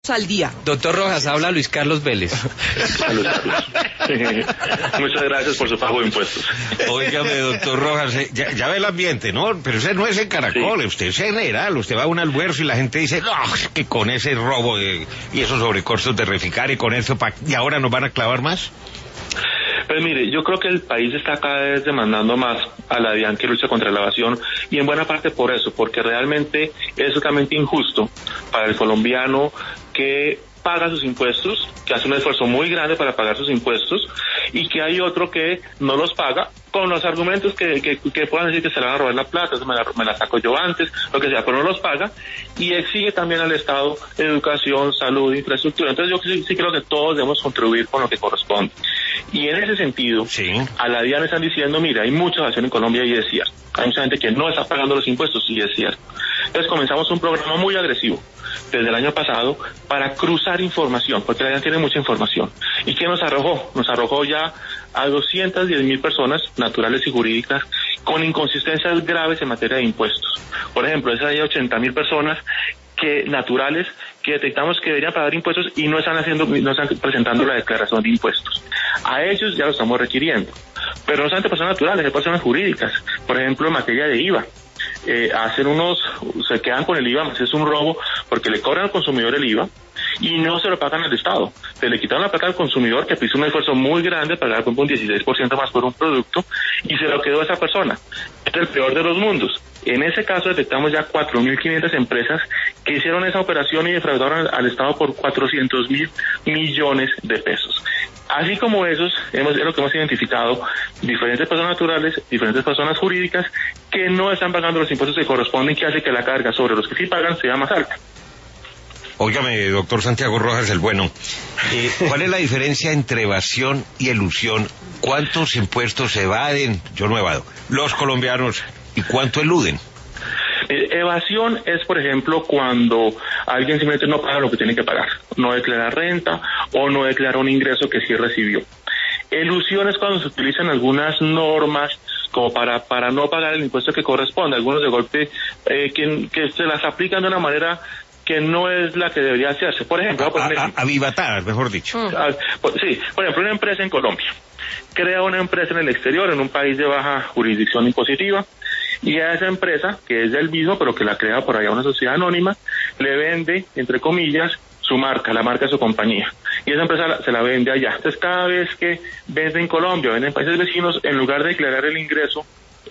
al día. Doctor Rojas, habla Luis Carlos Vélez. Salud, Carlos. Muchas gracias por su pago de impuestos. Óigame, doctor Rojas, ya ve el ambiente, ¿no? Pero ese no es en Caracol, sí. Usted es general, usted va a un almuerzo y la gente dice, no, que con ese robo y esos sobrecostos de Reficar y con eso, ¿y ahora nos van a clavar más? Pues mire, yo creo que el país está cada vez demandando más a la DIAN que lucha contra la evasión, y en buena parte por eso, porque realmente es totalmente injusto para el colombiano que paga sus impuestos, que hace un esfuerzo muy grande para pagar sus impuestos, y que hay otro que no los paga con los argumentos que puedan decir que se le van a robar la plata, me la saco yo antes, lo que sea, pero no los paga, y exige también al Estado educación, salud, infraestructura. Entonces yo sí creo que todos debemos contribuir con lo que corresponde. Y en ese sentido, sí, a la DIAN están diciendo, mira, hay mucha evasión en Colombia y es cierto. Hay mucha gente que no está pagando los impuestos y es cierto. Entonces comenzamos un programa muy agresivo desde el año pasado para cruzar información, porque la DIAN tiene mucha información. ¿Y qué nos arrojó? Nos arrojó ya a 210.000 personas naturales y jurídicas con inconsistencias graves en materia de impuestos. Por ejemplo, hay 80.000 personas naturales que detectamos que deberían pagar impuestos y no están presentando la declaración de impuestos. A ellos ya lo estamos requiriendo. Pero no solamente personas naturales, hay personas jurídicas. Por ejemplo, en materia de IVA. Se quedan con el IVA, es un robo porque le cobran al consumidor el IVA y no se lo pagan al Estado. Se le quitaron la plata al consumidor, que hizo un esfuerzo muy grande para pagar un 16% más por un producto, y se lo quedó a esa persona. Este es el peor de los mundos. En ese caso detectamos ya 4.500 empresas que hicieron esa operación y defraudaron al Estado por 400.000 millones de pesos. Así como esos, es lo que hemos identificado, diferentes personas naturales, diferentes personas jurídicas que no están pagando los impuestos que corresponden, que hace que la carga sobre los que sí pagan sea más alta. Óigame, doctor Santiago Rojas, el bueno, ¿cuál es la diferencia entre evasión y elusión? ¿Cuántos impuestos evaden? Yo no evado. Los colombianos, ¿y cuánto eluden? Evasión es, por ejemplo, cuando alguien simplemente no paga lo que tiene que pagar, no declara renta o no declara un ingreso que sí recibió. Elusión es cuando se utilizan algunas normas como para no pagar el impuesto que corresponde, algunos de golpe que se las aplican de una manera que no es la que debería hacerse. Por ejemplo, avivatadas, mejor dicho. Sí, por ejemplo, una empresa en Colombia crea una empresa en el exterior, en un país de baja jurisdicción impositiva, y a esa empresa, que es del mismo, pero que la crea por allá una sociedad anónima, le vende, entre comillas, su marca, la marca de su compañía. Y esa empresa se la vende allá. Entonces, cada vez que vende en Colombia o vende en países vecinos, en lugar de declarar el ingreso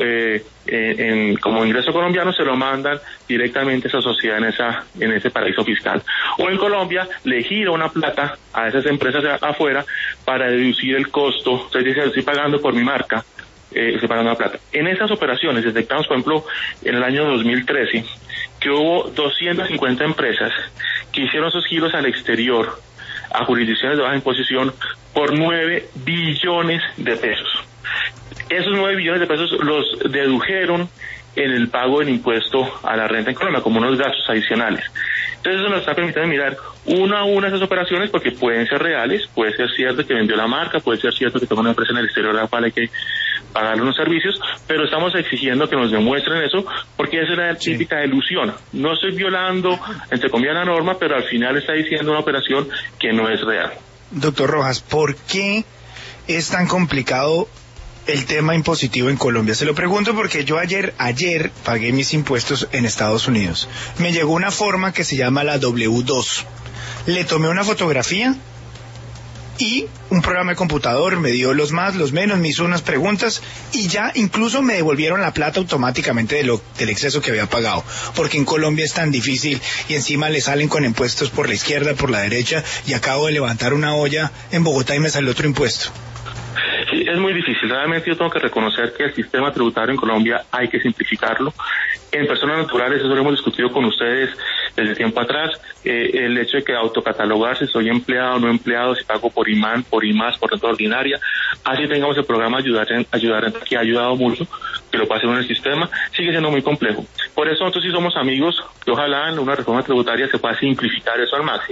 como ingreso colombiano, se lo mandan directamente a esa sociedad en ese paraíso fiscal. O en Colombia le gira una plata a esas empresas afuera para deducir el costo. Entonces dice, estoy pagando por mi marca, estoy pagando la plata. En esas operaciones detectamos, por ejemplo, en el año 2013, que hubo 250 empresas que hicieron esos giros al exterior, a jurisdicciones de baja imposición, por 9 billones de pesos. Esos 9 billones de pesos los dedujeron en el pago del impuesto a la renta en Colombia, como unos gastos adicionales. Entonces eso nos está permitiendo mirar una a una esas operaciones, porque pueden ser reales, puede ser cierto que vendió la marca, puede ser cierto que tengo una empresa en el exterior a la cual hay que pagarle unos servicios, pero estamos exigiendo que nos demuestren eso, porque esa es la típica ilusión. No estoy violando, entre comillas, la norma, pero al final está diciendo una operación que no es real. Doctor Rojas, ¿por qué es tan complicado el tema impositivo en Colombia? Se lo pregunto porque yo ayer pagué mis impuestos en Estados Unidos. Me llegó una forma que se llama la W2. Le tomé una fotografía y un programa de computador me dio los más, los menos, me hizo unas preguntas y ya incluso me devolvieron la plata automáticamente del exceso que había pagado, porque en Colombia es tan difícil y encima le salen con impuestos por la izquierda, por la derecha, y acabo de levantar una olla en Bogotá y me salió otro impuesto. Sí, es muy difícil. Realmente yo tengo que reconocer que el sistema tributario en Colombia hay que simplificarlo. En personas naturales, eso lo hemos discutido con ustedes desde tiempo atrás, el hecho de que autocatalogarse, soy empleado o no empleado, si pago por IMAN, por IMAS, por renta ordinaria, así tengamos el programa ayudar, que ha ayudado mucho, que lo pasen en el sistema, sigue siendo muy complejo. Por eso nosotros sí somos amigos, que ojalá en una reforma tributaria se pueda simplificar eso al máximo,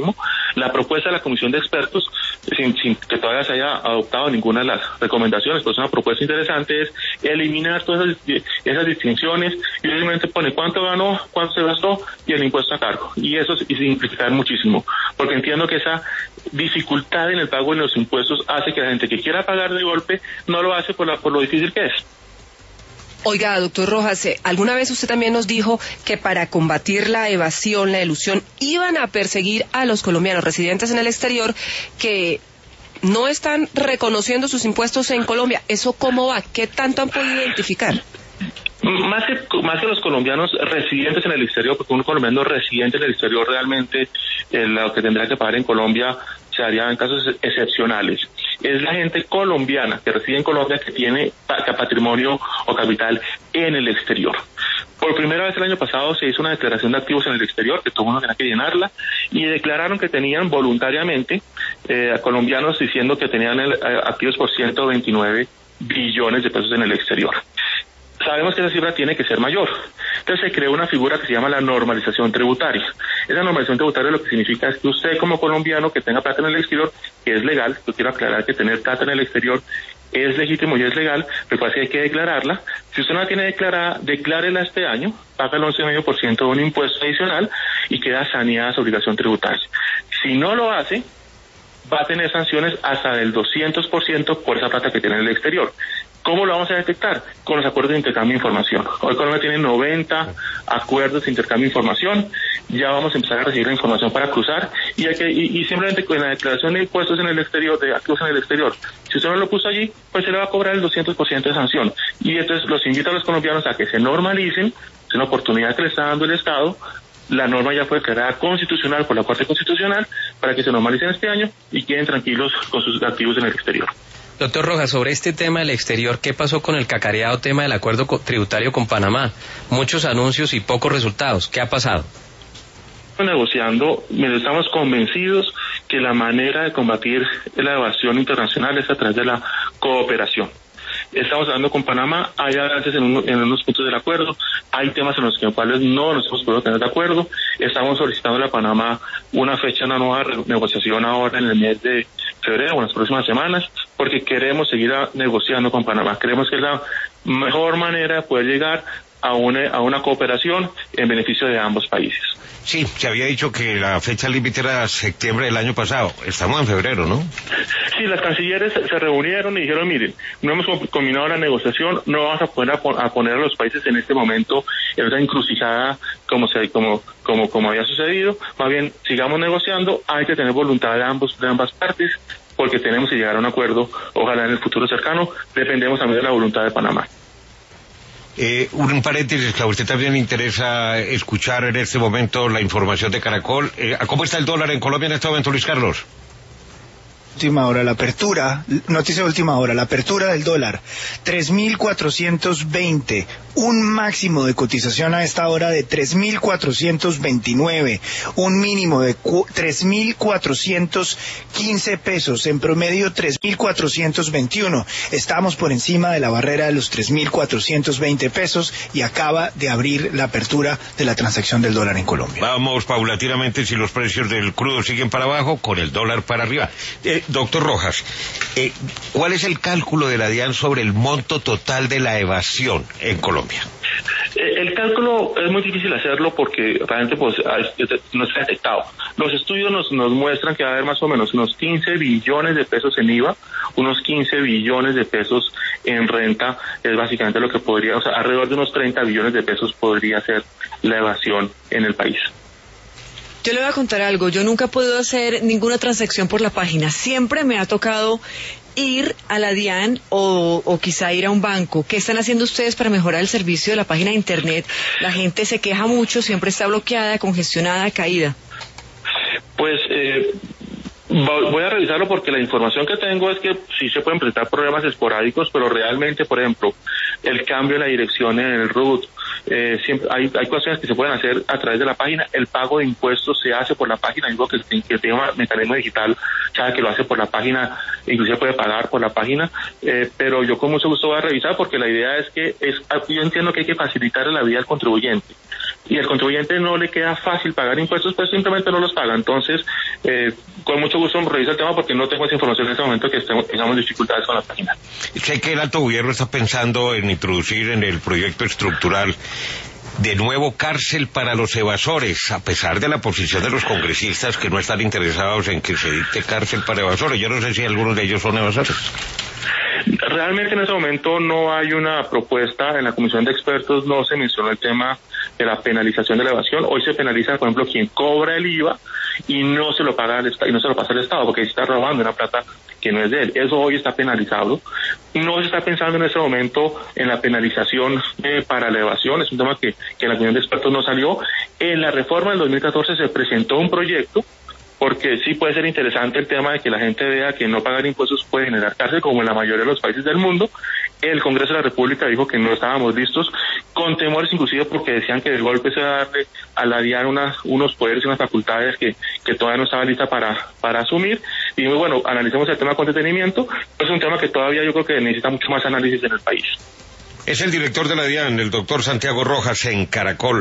La propuesta de la comisión de expertos, sin que todavía se haya adoptado ninguna de las recomendaciones, pues una propuesta interesante es eliminar todas esas distinciones y simplemente pone cuánto ganó, cuánto se gastó y el impuesto a cargo. Y eso es simplificar muchísimo, porque entiendo que esa dificultad en el pago de los impuestos hace que la gente que quiera pagar de golpe no lo hace por lo difícil que es. Oiga, doctor Rojas, alguna vez usted también nos dijo que para combatir la evasión, la elusión, iban a perseguir a los colombianos residentes en el exterior que no están reconociendo sus impuestos en Colombia. ¿Eso cómo va? ¿Qué tanto han podido identificar? Más que los colombianos residentes en el exterior, porque un colombiano residente en el exterior realmente lo que tendrá que pagar en Colombia se haría en casos excepcionales. Es la gente colombiana que reside en Colombia que tiene patrimonio o capital en el exterior. Por primera vez el año pasado se hizo una declaración de activos en el exterior, que todo el mundo tenía que llenarla, y declararon que tenían voluntariamente colombianos diciendo que tenían activos por 129 billones de pesos en el exterior. Sabemos que esa cifra tiene que ser mayor. Entonces se creó una figura que se llama la normalización tributaria. Esa normalización tributaria lo que significa es que usted como colombiano que tenga plata en el exterior, que es legal, yo quiero aclarar que tener plata en el exterior es legítimo y es legal, pero así hay que declararla. Si usted no la tiene declarada, declárela este año, paga el 11,5% de un impuesto adicional y queda saneada su obligación tributaria. Si no lo hace, va a tener sanciones hasta del 200% por esa plata que tiene en el exterior. ¿Cómo lo vamos a detectar? Con los acuerdos de intercambio de información. Hoy Colombia tiene 90 acuerdos de intercambio de información, ya vamos a empezar a recibir la información para cruzar y simplemente con la declaración de impuestos en el exterior, de activos en el exterior, si usted no lo puso allí, pues se le va a cobrar el 200% de sanción. Y entonces los invito a los colombianos a que se normalicen, es una oportunidad que le está dando el Estado. La norma ya fue declarada constitucional por la Corte Constitucional para que se normalicen este año y queden tranquilos con sus activos en el exterior. Doctor Rojas, sobre este tema del exterior, ¿qué pasó con el cacareado tema del acuerdo tributario con Panamá? Muchos anuncios y pocos resultados. ¿Qué ha pasado? Negociando, estamos convencidos que la manera de combatir la evasión internacional es a través de la cooperación. Estamos hablando con Panamá, hay avances en unos puntos del acuerdo, hay temas en los cuales no nos hemos podido tener de acuerdo. Estamos solicitando a Panamá una fecha, una nueva negociación ahora en el mes de febrero o en las próximas semanas, porque queremos seguir negociando con Panamá. Creemos que es la mejor manera de poder llegar a una cooperación en beneficio de ambos países. Sí, se había dicho que la fecha límite era septiembre del año pasado. Estamos en febrero, ¿no? Sí, las cancilleres se reunieron y dijeron, miren, no hemos culminado la negociación, no vamos a poder a poner a los países en este momento en esa encrucijada como había sucedido. Más bien, sigamos negociando, hay que tener voluntad de ambas partes, porque tenemos que llegar a un acuerdo, ojalá en el futuro cercano, dependemos también de la voluntad de Panamá. Un paréntesis, que a usted también le interesa escuchar en este momento la información de Caracol. ¿Cómo está el dólar en Colombia en este momento, Luis Carlos? Última hora, la apertura, noticia de última hora, la apertura del dólar, 3.420, un máximo de cotización a esta hora de 3.429, un mínimo de 3.415 pesos, en promedio 3.421. Estamos por encima de la barrera de los 3.420 pesos y acaba de abrir la apertura de la transacción del dólar en Colombia. Vamos paulatinamente, si los precios del crudo siguen para abajo, con el dólar para arriba. Doctor Rojas, ¿cuál es el cálculo de la DIAN sobre el monto total de la evasión en Colombia? El cálculo es muy difícil hacerlo porque realmente pues no está detectado. Los estudios nos muestran que va a haber más o menos unos 15 billones de pesos en IVA, unos 15 billones de pesos en renta, es básicamente lo que podría, o sea, alrededor de unos 30 billones de pesos podría ser la evasión en el país. Yo le voy a contar algo, yo nunca he podido hacer ninguna transacción por la página, siempre me ha tocado ir a la DIAN o quizá ir a un banco. ¿Qué están haciendo ustedes para mejorar el servicio de la página de internet? La gente se queja mucho, siempre está bloqueada, congestionada, caída. Pues voy a revisarlo porque la información que tengo es que sí se pueden presentar problemas esporádicos, pero realmente, por ejemplo, el cambio de la dirección en el RUT, siempre hay cuestiones que se pueden hacer a través de la página. El pago de impuestos se hace por la página, digo que tiene un mecanismo digital, sabe que lo hace por la página, inclusive puede pagar por la página, pero yo con mucho gusto voy a revisar porque la idea es que yo entiendo que hay que facilitar la vida al contribuyente. y al contribuyente no le queda fácil pagar impuestos, pues simplemente no los paga. Entonces, con mucho gusto reviso el tema porque no tengo esa información en este momento que tengamos dificultades con la página. Sé que el alto gobierno está pensando en introducir en el proyecto estructural de nuevo cárcel para los evasores, a pesar de la posición de los congresistas que no están interesados en que se dicte cárcel para evasores. Yo no sé si algunos de ellos son evasores. Realmente en ese momento no hay una propuesta, en la comisión de expertos no se mencionó el tema de la penalización de la evasión. Hoy se penaliza, por ejemplo, quien cobra el IVA y no se lo paga al Estado, y no se lo pasa al Estado, porque está robando una plata que no es de él. Eso hoy está penalizado. No se está pensando en ese momento en la penalización para la evasión. Es un tema que en la comisión de expertos no salió. En la reforma del 2014 se presentó un proyecto, porque sí puede ser interesante el tema de que la gente vea que no pagar impuestos puede generar cárcel, como en la mayoría de los países del mundo. El Congreso de la República dijo que no estábamos listos, con temores inclusive porque decían que de golpe se iba a darle a la DIAN unos poderes y unas facultades que todavía no estaba lista para asumir. Y muy bueno, analicemos el tema con detenimiento. Es un tema que todavía yo creo que necesita mucho más análisis en el país. Es el director de la DIAN, el doctor Santiago Rojas, en Caracol.